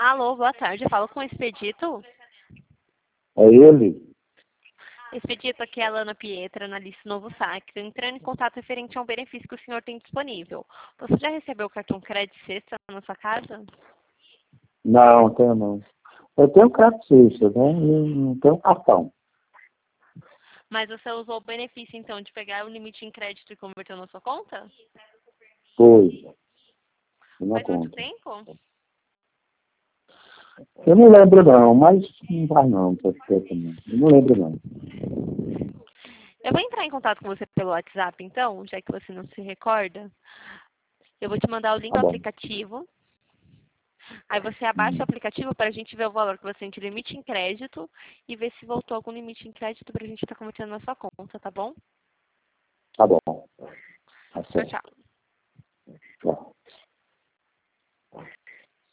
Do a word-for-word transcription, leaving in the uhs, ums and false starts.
Alô, boa tarde. Eu falo com o Expedito. É ele? Expedito, aqui é a Lana Pietra, analista Novo Saque. Entrando em contato referente a um benefício que o senhor tem disponível. Você já recebeu o cartão crédito sexta na sua casa? Não, tenho não. Eu tenho cartista, né? Eu não tenho cartão. Mas você usou o benefício, então, de pegar o limite em crédito e converter na sua conta? Foi. Na Faz muito conta. tempo? Eu não lembro não, mas não vai não, tá certo não. Eu não lembro não. Eu vou entrar em contato com você pelo WhatsApp, então, já que você não se recorda. Eu vou te mandar o link Tá do bom. aplicativo. Aí você abaixa o Hum, aplicativo para a gente ver o valor que você tem de limite em crédito e ver se voltou algum limite em crédito para a gente estar convertendo na sua conta, tá bom? Tá bom. Tá Tchau, certo. tchau.